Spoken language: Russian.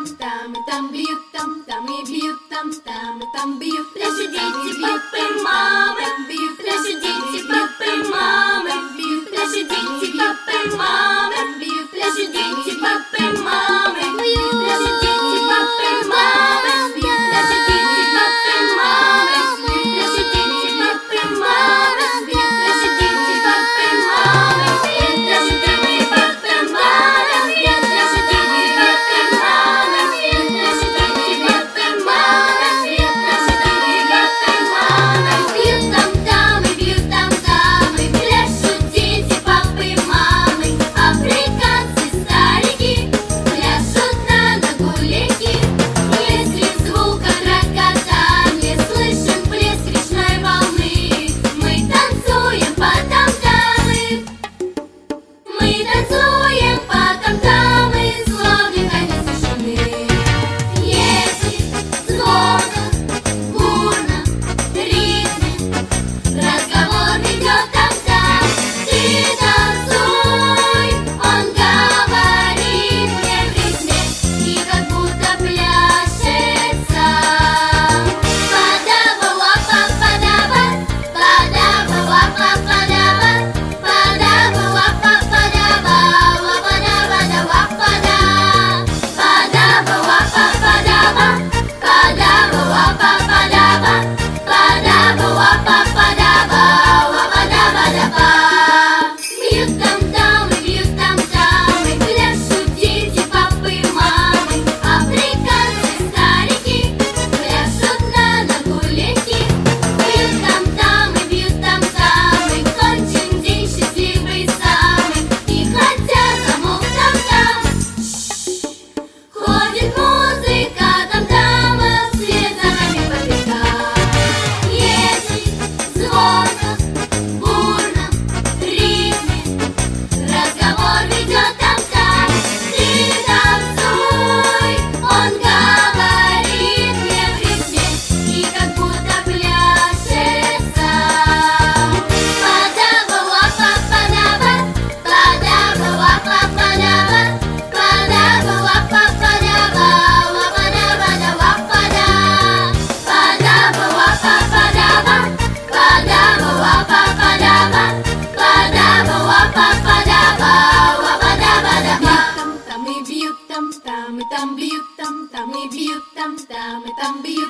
там бьют, там и бьют, там бьют. Наши дети, папы, мамы, наши дети, папы, мамы, наши дети, папы, мамы, наши дети, папы, мамы, наши дети, папы, мамы, наши дети, папы, мамы, наши дети, папы, мамы, наши дети, папы, мамы, наши дети, папы, мамы, наши дети, папы, мамы, наши дети, папы, мамы, наши дети, папы, мамы. Бьют там и бьют там и пляшут дети, папы, мамы. Африканцы, старики, пляшут на нагуляки. Если звука рокотанья слышен плеск речной волны, мы танцуем по там-тамы. Мы танцуем по там-тамы, словно конец тишины. Если звонко, бурно, ритме, разговор ведет там-там, ты танцуй, он говорит мне в ритме и как будто пляшется. Падава-лапа-падава, падава-лапа-падава, падава-лапа-падава, лапа-дава-да-лапа-да. Падава-лапа-падава, падава-лапа-падава, падава-лапа-падава, лапа-дава-да-па. Бьют там-там и бьют там-там, и пляшут дети, папы, мамы. Африканцы, старики, пляшут на нагуляки. Бьют там-там и бьют там-там, и кончен день счастливый самый. И хотят замок там-там. Ходит музыка там-тама вслед за нами по пятам. Если звонко, бурно, ритме, разговор ведет там-там, ты танцуй, он говорит мне в ритме и как будто пляшется. Падава-лапа-падава, падава-лапа-падава, падава-лапа-падава, лапа-дава-да-лапа-да. Падава-лапа-падава, падава-лапа-падава, падава-лапа-падава, лапа-дава-да-па. Там и бьют, там и бьют, там и бьют,